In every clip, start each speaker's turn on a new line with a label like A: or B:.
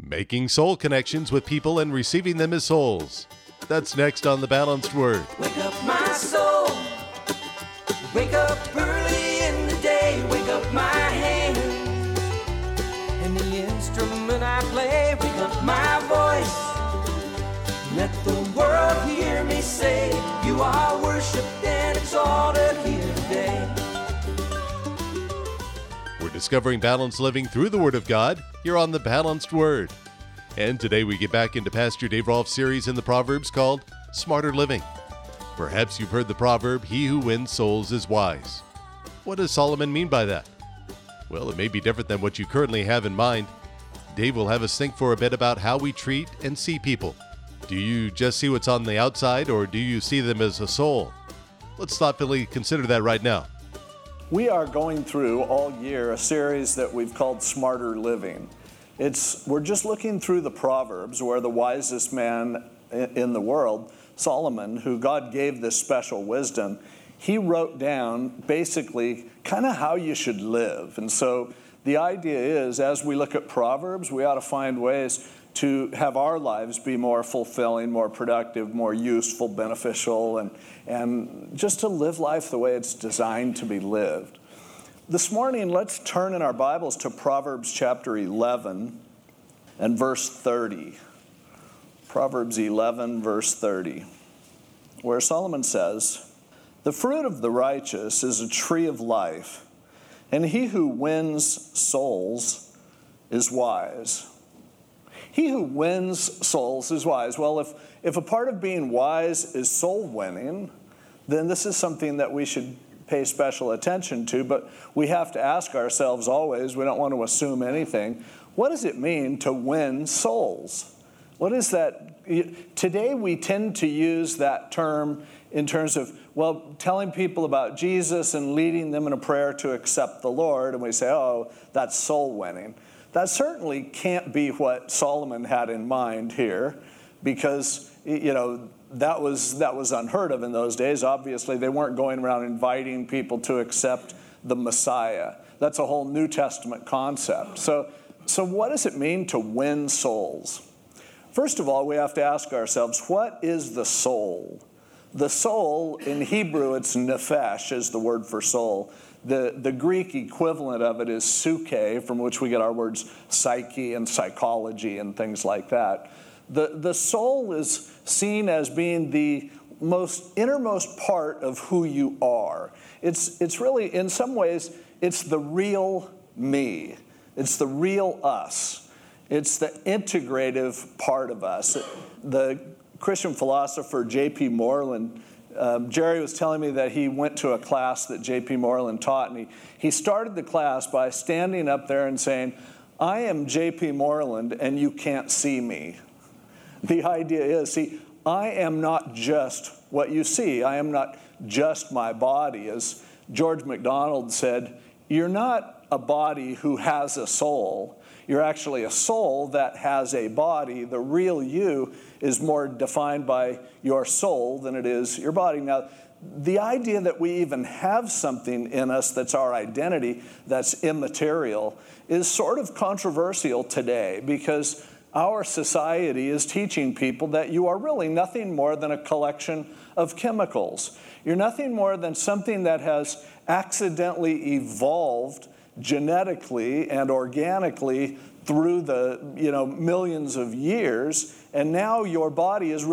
A: making soul connections with people and receiving them as souls. That's next on The Balanced Word.
B: Wake up my soul, wake up early in the day, wake up my hands, and the instrument I play, wake up my voice, let the world hear me say, you are worshipped and exalted here today.
A: We're discovering balanced living through the Word of God here on The Balanced Word. And today we get back into Pastor Dave Rolfe's series in the Proverbs called Smarter Living. Perhaps you've heard the proverb, he who wins souls is wise. What does Solomon mean by that? Well, it may be different than what you currently have in mind. Dave will have us think for a bit about how we treat and see people. Do you just see what's on the outside, or do you see them as a soul? Let's thoughtfully consider that right now.
C: We are going through all year a series that we've called Smarter Living. We're just looking through the Proverbs, where the wisest man in the world, Solomon, who God gave this special wisdom, he wrote down basically kind of how you should live. And so the idea is, as we look at Proverbs, we ought to find ways to have our lives be more fulfilling, more productive, more useful, beneficial, and just to live life the way it's designed to be lived. This morning, let's turn in our Bibles to Proverbs chapter 11 and verse 30. Proverbs 11, verse 30, where Solomon says, "The fruit of the righteous is a tree of life, and he who wins souls is wise." He who wins souls is wise. Well, if a part of being wise is soul winning, then this is something that we should pay special attention to, but we have to ask ourselves always, we don't want to assume anything, what does it mean to win souls? What is that? Today we tend to use that term in terms of, well, telling people about Jesus and leading them in a prayer to accept the Lord, and we say, oh, that's soul winning. That certainly can't be what Solomon had in mind here, because, that was unheard of in those days. Obviously, they weren't going around inviting people to accept the Messiah. That's a whole New Testament concept. So what does it mean to win souls? First of all, we have to ask ourselves, what is the soul? The soul, in Hebrew, it's nephesh, is the word for soul. The Greek equivalent of it is psyche, from which we get our words psyche and psychology and things like that. The soul is seen as being the innermost part of who you are. It's really, in some ways, it's the real me. It's the real us. It's the integrative part of us. The Christian philosopher J.P. Moreland, Jerry was telling me that he went to a class that J.P. Moreland taught, and he started the class by standing up there and saying, "I am J.P. Moreland, and you can't see me." The idea is, I am not just what you see. I am not just my body. As George MacDonald said, you're not a body who has a soul. You're actually a soul that has a body. The real you is more defined by your soul than it is your body. Now, the idea that we even have something in us that's our identity, that's immaterial, is sort of controversial today, because our society is teaching people that you are really nothing more than a collection of chemicals. You're nothing more than something that has accidentally evolved genetically and organically through the millions of years, and now your body is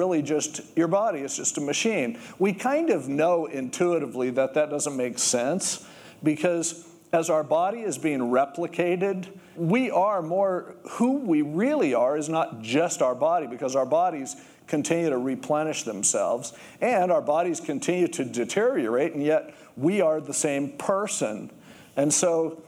C: just a machine. We kind of know intuitively that doesn't make sense, because as our body is being replicated, we are more, who we really are is not just our body, because our bodies continue to replenish themselves and our bodies continue to deteriorate, and yet we are the same person. And so,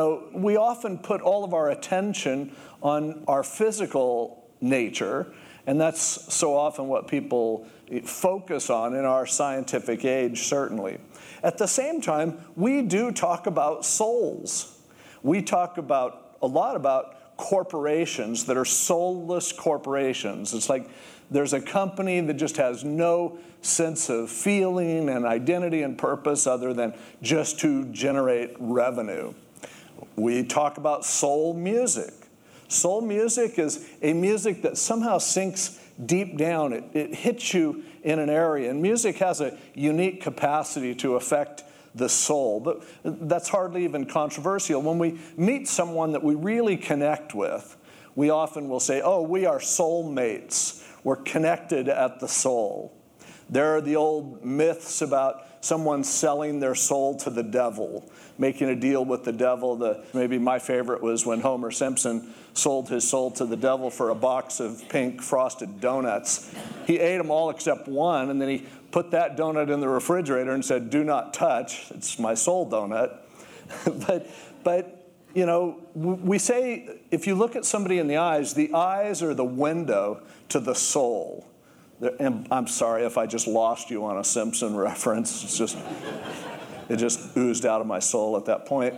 C: we often put all of our attention on our physical nature, and that's so often what people focus on in our scientific age, certainly. At the same time, we do talk about souls. We talk a lot about corporations that are soulless corporations. It's like there's a company that just has no sense of feeling and identity and purpose other than just to generate revenue. We talk about soul music. Soul music is a music that somehow sinks deep down. It hits you in an area. And music has a unique capacity to affect the soul. But that's hardly even controversial. When we meet someone that we really connect with, we often will say, oh, we are soulmates. We're connected at the soul. There are the old myths about someone selling their soul to the devil, making a deal with the devil. Maybe my favorite was when Homer Simpson sold his soul to the devil for a box of pink frosted donuts. He ate them all except one, and then he put that donut in the refrigerator and said, do not touch. It's my soul donut. but you know, we say if you look at somebody in the eyes are the window to the soul. And I'm sorry if I just lost you on a Simpson reference. It just oozed out of my soul at that point.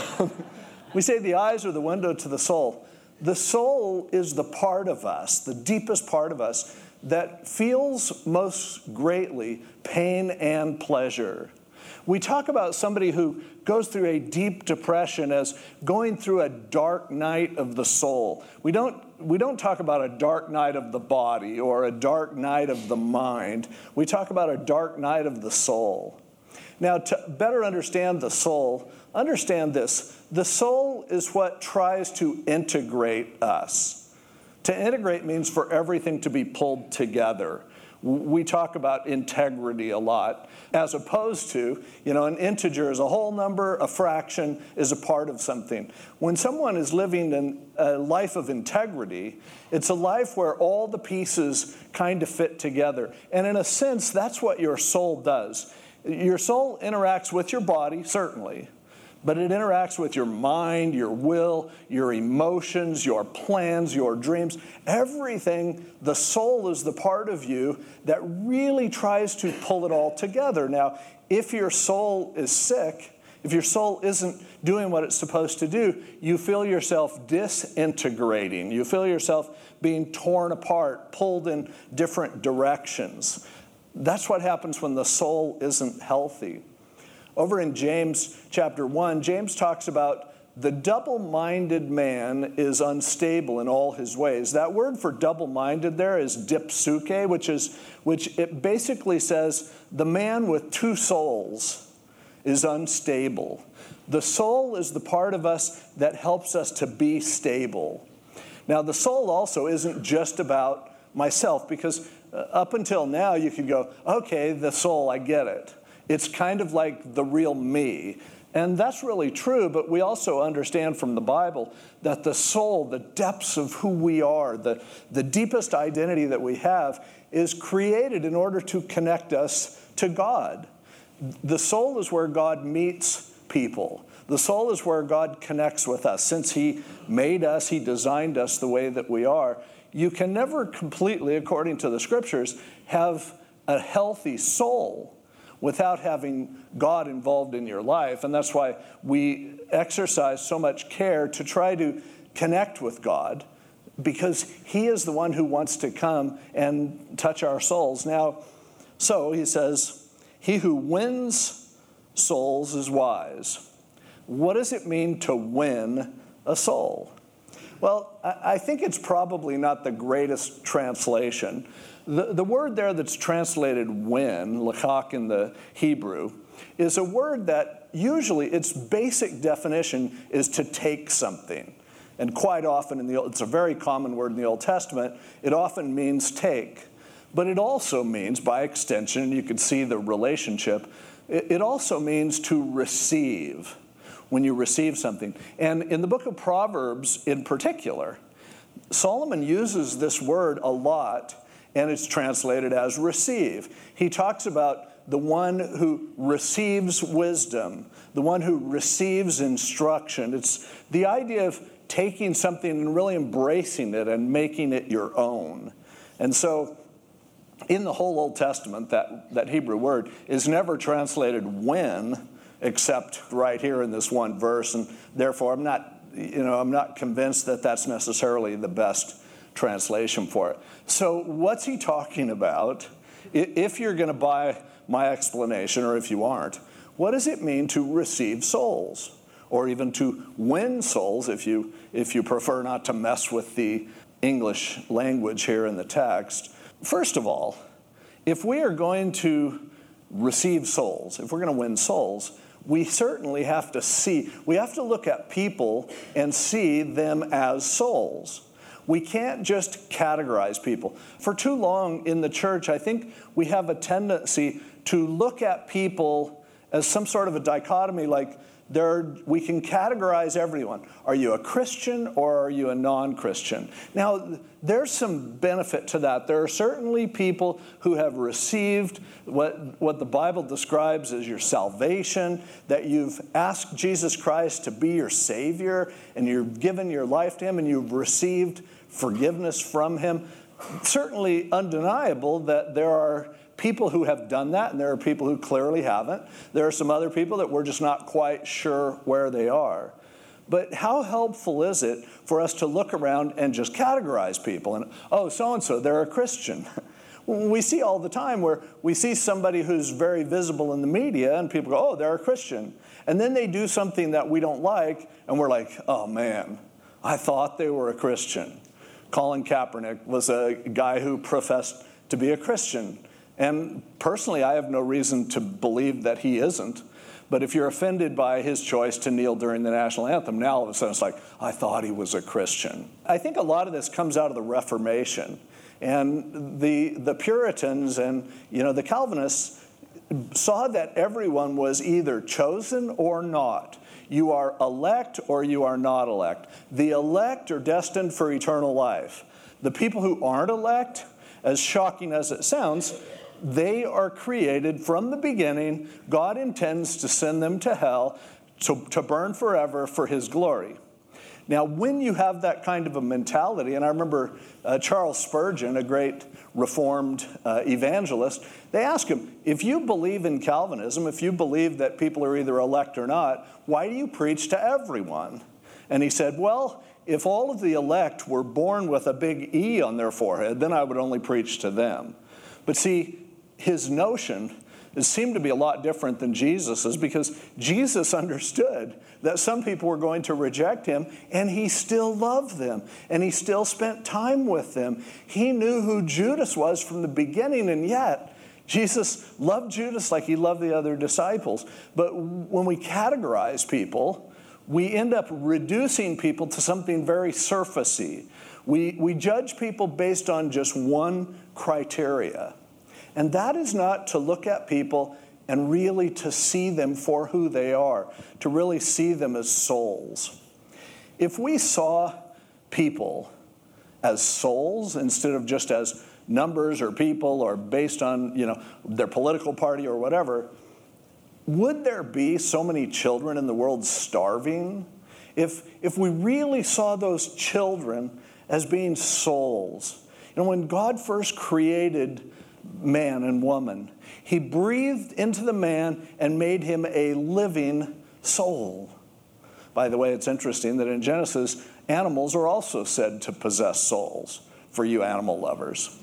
C: We say the eyes are the window to the soul. The soul is the part of us, the deepest part of us, that feels most greatly pain and pleasure. We talk about somebody who goes through a deep depression as going through a dark night of the soul. We don't talk about a dark night of the body or a dark night of the mind. We talk about a dark night of the soul. Now, to better understand the soul, understand this. The soul is what tries to integrate us. To integrate means for everything to be pulled together. We talk about integrity a lot, as opposed to, an integer is a whole number, a fraction is a part of something. When someone is living a life of integrity, it's a life where all the pieces kind of fit together. And in a sense, that's what your soul does. Your soul interacts with your body, certainly, but it interacts with your mind, your will, your emotions, your plans, your dreams. Everything, the soul is the part of you that really tries to pull it all together. Now, if your soul is sick, if your soul isn't doing what it's supposed to do, you feel yourself disintegrating. You feel yourself being torn apart, pulled in different directions. That's what happens when the soul isn't healthy. Over in James chapter 1, James talks about the double-minded man is unstable in all his ways. That word for double-minded there is dipsuke, which it basically says the man with two souls is unstable. The soul is the part of us that helps us to be stable. Now, the soul also isn't just about myself, because up until now you could go, okay, the soul, I get it. It's kind of like the real me. And that's really true, but we also understand from the Bible that the soul, the depths of who we are, the deepest identity that we have, is created in order to connect us to God. The soul is where God meets people. The soul is where God connects with us. Since He made us, He designed us the way that we are, you can never completely, according to the Scriptures, have a healthy soul without having God involved in your life. And that's why we exercise so much care to try to connect with God, because He is the one who wants to come and touch our souls. Now, so he says, he who wins souls is wise. What does it mean to win a soul? Well, I think it's probably not the greatest translation. The word there that's translated win, lachak in the Hebrew, is a word that usually its basic definition is to take something. And quite often, it's a very common word in the Old Testament, it often means take. But it also means, by extension, you can see the relationship, it also means to receive, when you receive something. And in the book of Proverbs in particular, Solomon uses this word a lot, and it's translated as receive. He talks about the one who receives wisdom, the one who receives instruction. It's the idea of taking something and really embracing it and making it your own. And so in the whole Old Testament, that Hebrew word is never translated win, except right here in this one verse. And therefore, I'm not convinced that that's necessarily the best translation for it. So what's he talking about? If you're going to buy my explanation, or if you aren't, what does it mean to receive souls? or even to win souls, if you prefer not to mess with the English language here in the text. First of all, if we are going to receive souls, if we're going to win souls, we certainly have to look at people and see them as souls. We can't just categorize people. For too long in the church, I think we have a tendency to look at people as some sort of a dichotomy, like we can categorize everyone. Are you a Christian or are you a non-Christian? Now, there's some benefit to that. There are certainly people who have received what the Bible describes as your salvation, that you've asked Jesus Christ to be your Savior, and you've given your life to Him, and you've received forgiveness from Him. Certainly undeniable that there are people who have done that, and there are people who clearly haven't. There are some other people that we're just not quite sure where they are. But how helpful is it for us to look around and just categorize people? And, oh, so-and-so, they're a Christian. We see all the time where we see somebody who's very visible in the media, and people go, oh, they're a Christian. And then they do something that we don't like, and we're like, oh, man, I thought they were a Christian. Colin Kaepernick was a guy who professed to be a Christian. And personally, I have no reason to believe that he isn't. But if you're offended by his choice to kneel during the national anthem, now all of a sudden it's like, I thought he was a Christian. I think a lot of this comes out of the Reformation. And the Puritans and the Calvinists saw that everyone was either chosen or not. You are elect or you are not elect. The elect are destined for eternal life. The people who aren't elect, as shocking as it sounds, they are created from the beginning. God intends to send them to hell to burn forever for His glory. Now, when you have that kind of a mentality, and I remember Charles Spurgeon, a great Reformed evangelist, they asked him, if you believe in Calvinism, if you believe that people are either elect or not, why do you preach to everyone? And he said, well, if all of the elect were born with a big E on their forehead, then I would only preach to them. But see, his notion seemed to be a lot different than Jesus's, because Jesus understood that some people were going to reject Him, and He still loved them, and He still spent time with them. He knew who Judas was from the beginning, and yet Jesus loved Judas like He loved the other disciples. But when we categorize people, we end up reducing people to something very surfacey. We judge people based on just one criteria. And that is not to look at people and really to see them for who they are, to really see them as souls. If we saw people as souls instead of just as numbers or people or based on, their political party or whatever, would there be so many children in the world starving? If we really saw those children as being souls. When God first created man and woman, He breathed into the man and made him a living soul. By the way, it's interesting that in Genesis, animals are also said to possess souls, for you animal lovers.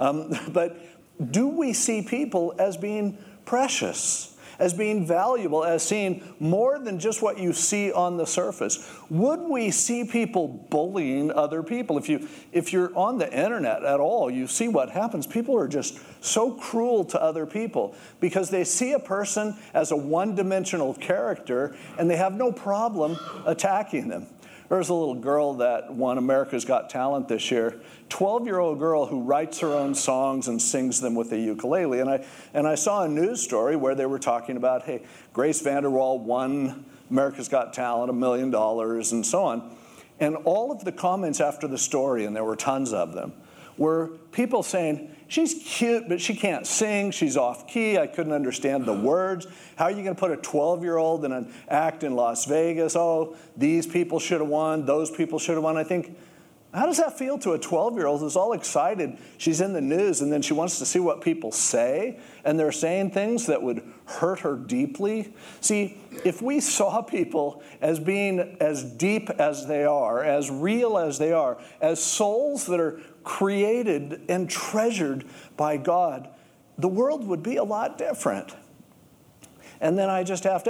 C: But do we see people as being precious, as being valuable, as seeing more than just what you see on the surface? Would we see people bullying other people? If you're on the internet at all, you see what happens. People are just so cruel to other people because they see a person as a one-dimensional character and they have no problem attacking them. There's a little girl that won America's Got Talent this year, 12-year-old girl who writes her own songs and sings them with a ukulele. And I saw a news story where they were talking about, hey, Grace VanderWaal won America's Got Talent, $1 million, and so on. And all of the comments after the story, and there were tons of them, were people saying, she's cute, but she can't sing. She's off key. I couldn't understand the words. How are you going to put a 12-year-old in an act in Las Vegas? Oh, these people should have won. Those people should have won. I think, how does that feel to a 12-year-old who's all excited? She's in the news, and then she wants to see what people say, and they're saying things that would hurt her deeply. See, if we saw people as being as deep as they are, as real as they are, as souls that are created and treasured by God, the world would be a lot different. And then I just have to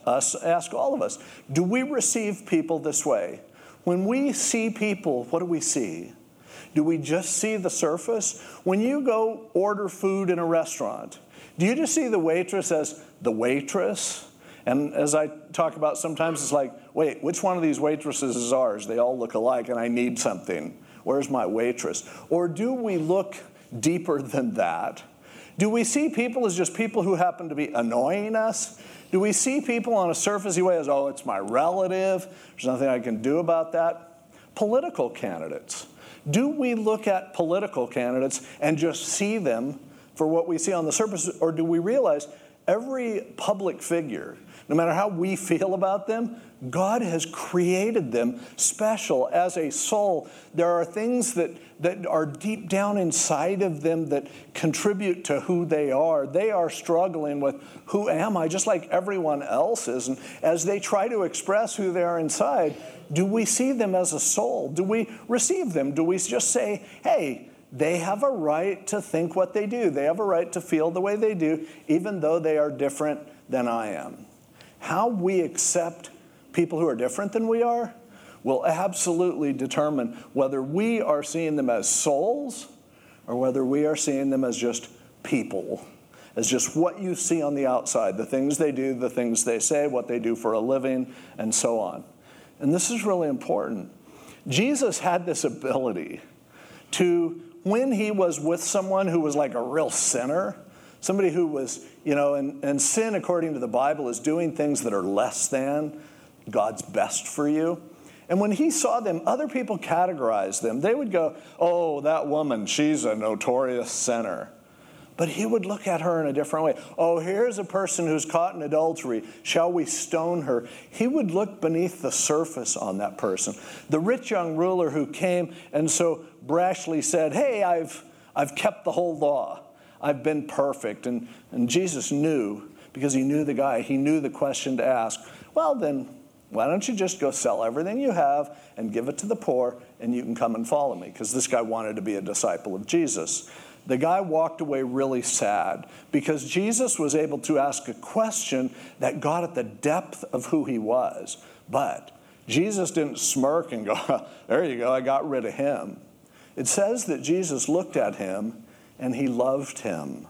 C: ask all of us, do we receive people this way? When we see people, what do we see? Do we just see the surface? When you go order food in a restaurant, do you just see the waitress as the waitress? And as I talk about sometimes, it's like, wait, which one of these waitresses is ours? They all look alike and I need something. Where's my waitress? Or do we look deeper than that? Do we see people as just people who happen to be annoying us? Do we see people on a surfacey way as, oh, it's my relative, there's nothing I can do about that? Political candidates. Do we look at political candidates and just see them for what we see on the surface, or do we realize every public figure, no matter how we feel about them, God has created them special as a soul. There are things that are deep down inside of them that contribute to who they are. They are struggling with, who am I, just like everyone else is. And as they try to express who they are inside, do we see them as a soul? Do we receive them? Do we just say, hey, they have a right to think what they do. They have a right to feel the way they do, even though they are different than I am. How we accept people who are different than we are will absolutely determine whether we are seeing them as souls or whether we are seeing them as just people, as just what you see on the outside, the things they do, the things they say, what they do for a living, and so on. And this is really important. Jesus had this ability to, when he was with someone who was like a real sinner, somebody who was, and sin, according to the Bible, is doing things that are less than God's best for you. And when he saw them, other people categorized them. They would go, oh, that woman, she's a notorious sinner. But he would look at her in a different way. Oh, here's a person who's caught in adultery. Shall we stone her? He would look beneath the surface on that person. The rich young ruler who came and so brashly said, hey, I've kept the whole law. I've been perfect. And Jesus knew, because he knew the guy, he knew the question to ask. Well, then, why don't you just go sell everything you have and give it to the poor, and you can come and follow me? Because this guy wanted to be a disciple of Jesus. The guy walked away really sad because Jesus was able to ask a question that got at the depth of who he was. But Jesus didn't smirk and go, there you go, I got rid of him. It says that Jesus looked at him and he loved him.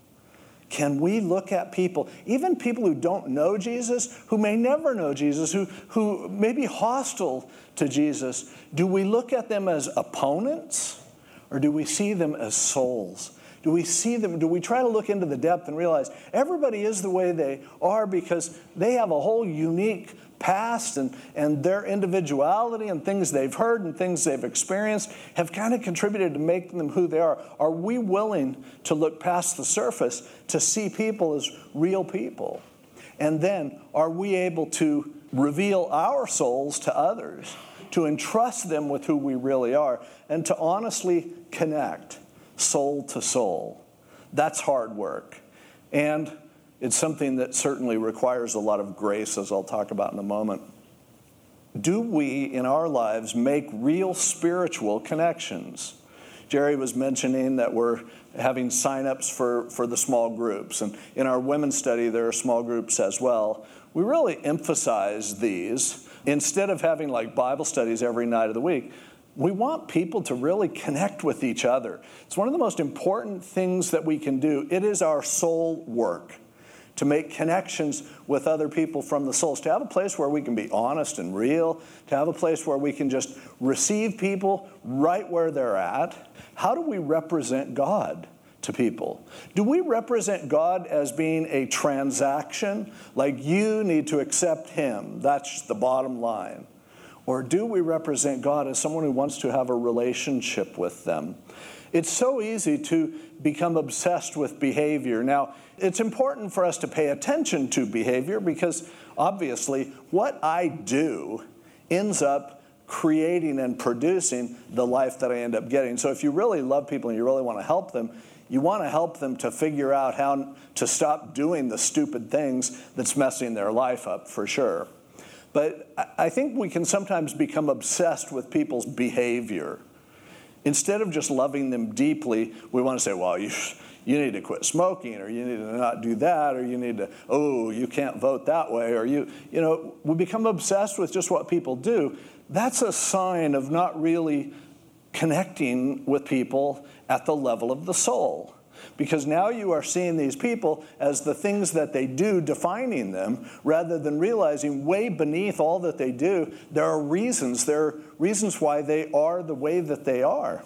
C: Can we look at people, even people who don't know Jesus, who may never know Jesus, who may be hostile to Jesus, do we look at them as opponents or do we see them as souls? Do we see them, do we try to look into the depth and realize everybody is the way they are because they have a whole unique past and their individuality and things they've heard and things they've experienced have kind of contributed to making them who they are. Are we willing to look past the surface to see people as real people? And then are we able to reveal our souls to others, to entrust them with who we really are, and to honestly connect soul to soul? That's hard work. And it's something that certainly requires a lot of grace, as I'll talk about in a moment. Do we, in our lives, make real spiritual connections? Jerry was mentioning that we're having sign-ups for the small groups. And in our women's study, there are small groups as well. We really emphasize these. Instead of having like Bible studies every night of the week, we want people to really connect with each other. It's one of the most important things that we can do. It is our soul work to make connections with other people from the souls, to have a place where we can be honest and real, to have a place where we can just receive people right where they're at. How do we represent God to people? Do we represent God as being a transaction, like you need to accept him, that's the bottom line? Or do we represent God as someone who wants to have a relationship with them? It's so easy to become obsessed with behavior. Now, it's important for us to pay attention to behavior because obviously what I do ends up creating and producing the life that I end up getting. So if you really love people and you really want to help them, you want to help them to figure out how to stop doing the stupid things that's messing their life up, for sure. But I think we can sometimes become obsessed with people's behavior. Instead of just loving them deeply, we want to say, well, you need to quit smoking, or you need to not do that, or you need to, oh, you can't vote that way, or we become obsessed with just what people do. That's a sign of not really connecting with people at the level of the soul. Because now you are seeing these people as the things that they do defining them, rather than realizing way beneath all that they do, there are reasons why they are the way that they are.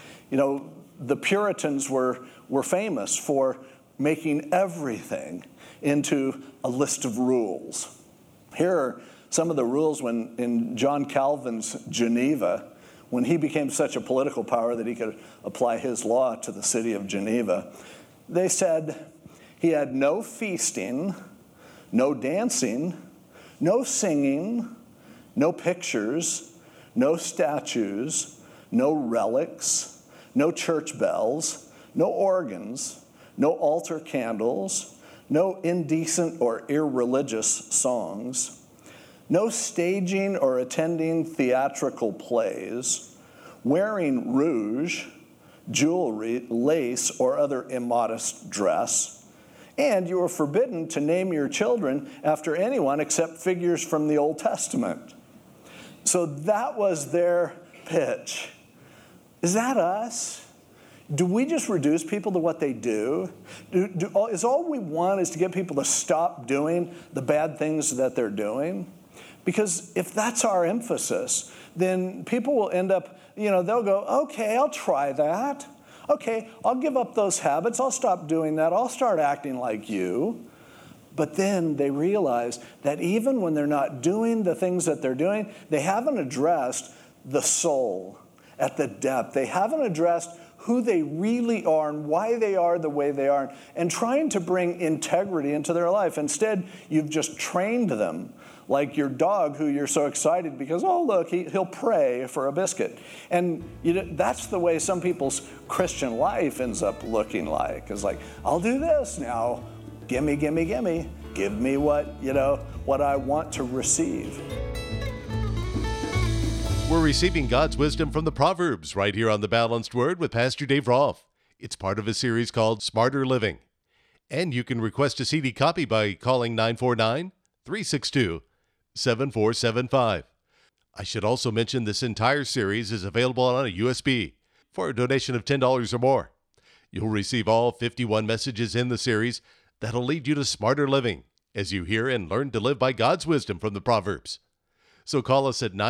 C: The Puritans were famous for making everything into a list of rules. Here are some of the rules in John Calvin's Geneva, when he became such a political power that he could apply his law to the city of Geneva. They said he had no feasting, no dancing, no singing, no pictures, no statues, no relics, no church bells, no organs, no altar candles, no indecent or irreligious songs, no staging or attending theatrical plays, wearing rouge, jewelry, lace, or other immodest dress, and you are forbidden to name your children after anyone except figures from the Old Testament. So that was their pitch. Is that us? Do we just reduce people to what they do? Is all we want is to get people to stop doing the bad things that they're doing? Because if that's our emphasis, then people will end up, they'll go, okay, I'll try that. Okay, I'll give up those habits. I'll stop doing that. I'll start acting like you. But then they realize that even when they're not doing the things that they're doing, they haven't addressed the soul at the depth. They haven't addressed who they really are and why they are the way they are, and trying to bring integrity into their life. Instead, you've just trained them like your dog who you're so excited because, oh, look, he'll pray for a biscuit. And that's the way some people's Christian life ends up looking like. It's like, I'll do this now. Gimme, gimme, gimme. Give me what I want to receive.
A: We're receiving God's wisdom from the Proverbs right here on The Balanced Word with Pastor Dave Rolfe. It's part of a series called Smarter Living. And you can request a CD copy by calling 949-362-7475. I should also mention this entire series is available on a USB for a donation of $10 or more. You'll receive all 51 messages in the series that'll lead you to smarter living as you hear and learn to live by God's wisdom from the Proverbs. So call us at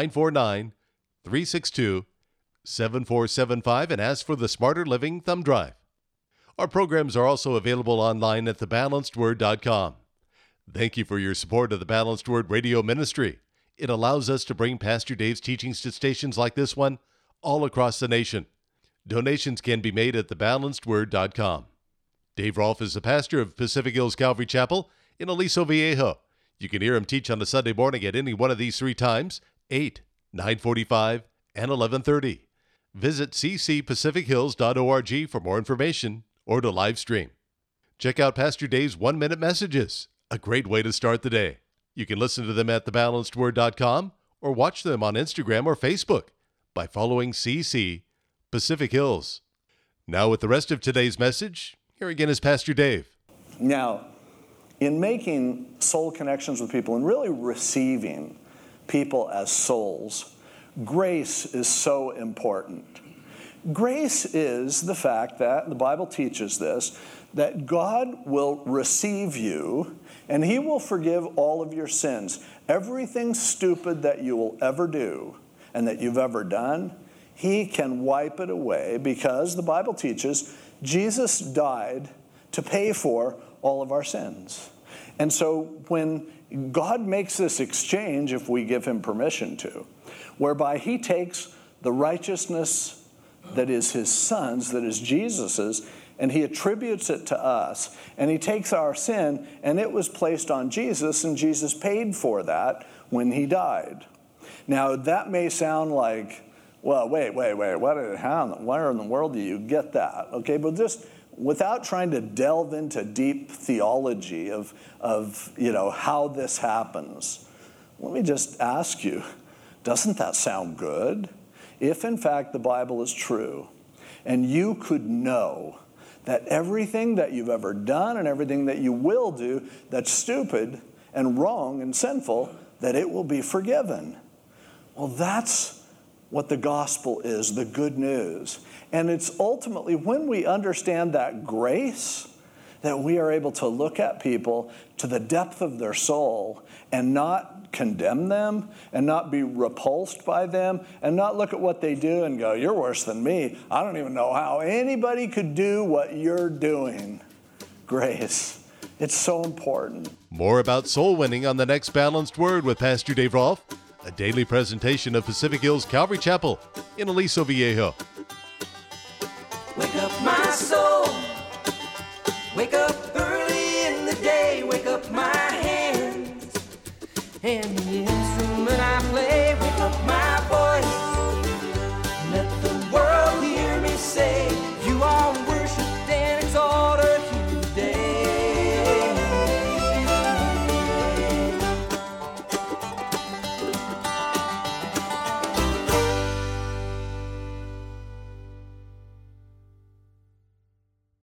A: 949-362-7475 and ask for the Smarter Living Thumb Drive. Our programs are also available online at thebalancedword.com. Thank you for your support of the Balanced Word radio ministry. It allows us to bring Pastor Dave's teachings to stations like this one all across the nation. Donations can be made at thebalancedword.com. Dave Rolfe is the pastor of Pacific Hills Calvary Chapel in Aliso Viejo. You can hear him teach on a Sunday morning at any one of these three times, 8, 9:45, and 11:30. Visit ccpacifichills.org for more information or to live stream. Check out Pastor Dave's 1-minute messages, a great way to start the day. You can listen to them at thebalancedword.com or watch them on Instagram or Facebook by following CC Pacific Hills. Now with the rest of today's message, here again is Pastor Dave.
C: Now, in making soul connections with people and really receiving people as souls, grace is so important. Grace is the fact that, the Bible teaches this, that God will receive you and He will forgive all of your sins. Everything stupid that you will ever do and that you've ever done, He can wipe it away because the Bible teaches Jesus died to pay for all of our sins. And so when God makes this exchange, if we give Him permission to, whereby He takes the righteousness that is His Son's, that is Jesus's, and He attributes it to us, and He takes our sin, and it was placed on Jesus, and Jesus paid for that when He died. Now, that may sound like, well, wait, where in the world do you get that? Okay, but just without trying to delve into deep theology of how this happens, let me just ask you, doesn't that sound good? If in fact the Bible is true, and you could know that everything that you've ever done and everything that you will do that's stupid and wrong and sinful, that it will be forgiven. Well, that's what the gospel is, the good news. And it's ultimately when we understand that grace that we are able to look at people to the depth of their soul and not condemn them and not be repulsed by them and not look at what they do and go, you're worse than me. I don't even know how anybody could do what you're doing. Grace. It's so important.
A: More about soul winning on the next Balanced Word with Pastor Dave Rolfe, a daily presentation of Pacific Hills Calvary Chapel in Aliso Viejo.
B: Wake up my soul. Wake up early in the day. Wake up my hands and